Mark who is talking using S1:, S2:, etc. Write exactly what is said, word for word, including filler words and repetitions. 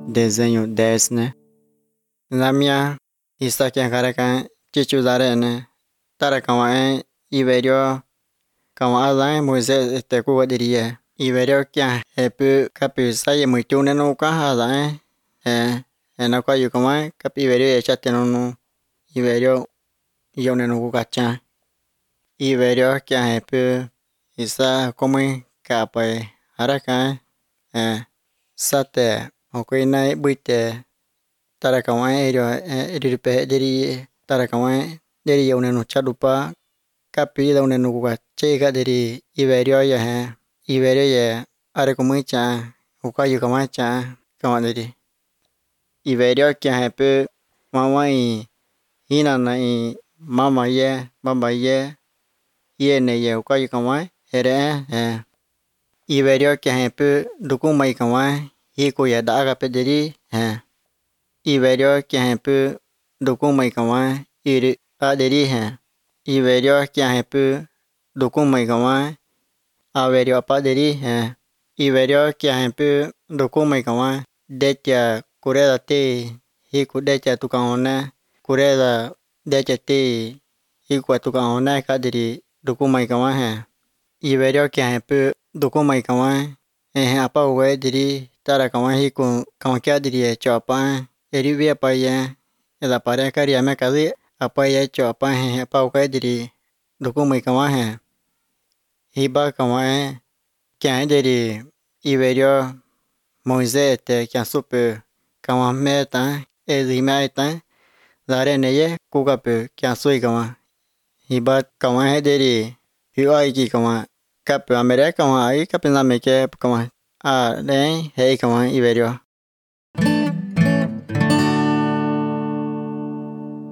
S1: desenho dez, né? Na minha está aqui a cara que chichudare, né? Tara kama é Iberio kama azan Moisés este cuba diria Iberio que é pu capi sai muito né no carro azan é é na qual eu como é capi Iberio é chate no no Iberio eu né no cucacha Iberio que é pu isa como capa é araca é sate o que na buite tara kama é ele pe diri tara kama é diri eu né no chadupa capi da une nuga chega deri Iberio ya he Iberio ya are como cha uka yu kama cha kama deri Iberio kya he pe mama i hina na i mama ye baba ye ye ne ye uka yu kama ere he Iberio kya he pe duku mai kama hi ko ya da ga pe deri he Iberio kya he pe duku mai kama iri a deri he Iberio kya he pe duku mai kama Averio apa deri he Iberio kya he pe duku mai kama detia kureda te hi ku detia tukahona kureda detia te hi ku tukahona ka deri duku mai kama he Iberio kya he pe duku mai kama he apa we deri tara kama hi ku kama kya deri chapa eri vi apa ye ela pare karia me kali apa ye chapa he apa we deri duku mai kama he hiba kama é kya deri Iberio Moisés te kya supe kama meta ezimeta dare neye kuga pe kya sui kama hiba kama é deri hiwa iki kama kape amere kama ai kape na me ke kama a ne hei kama Iberio